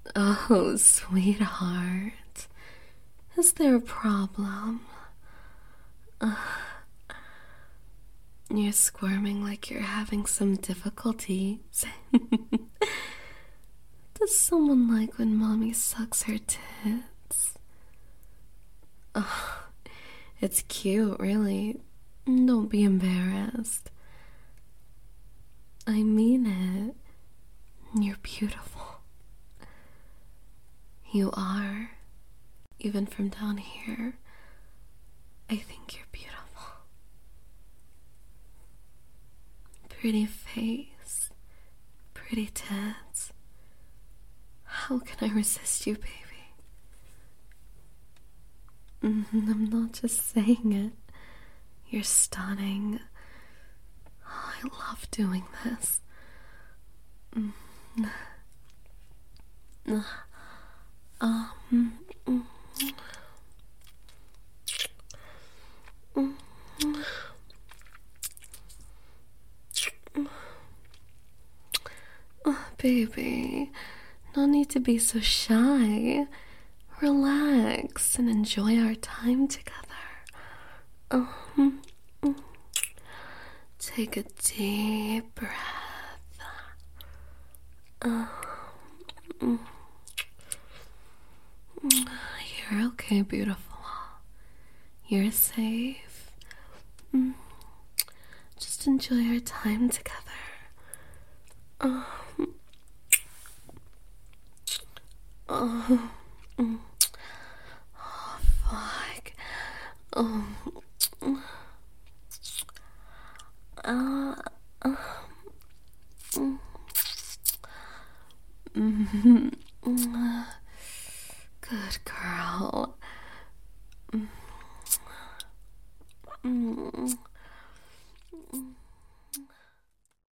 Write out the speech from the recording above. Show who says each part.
Speaker 1: Oh, sweetheart. Is there a problem? You're squirming like you're having some difficulties. Does someone like when mommy sucks her tits? Oh, it's cute, really. Don't be embarrassed. I mean it. You're beautiful. You are. Even from down here, I think you're beautiful. Pretty face, pretty tits. How can I resist you, baby? I'm not just saying it. You're stunning. Oh, I love doing this. Oh, baby, no need to be so shy. Relax and enjoy our time together. Um, Take a deep breath. You're okay, beautiful. You're safe. Just enjoy our time together. Oh, fuck. Oh. Good girl.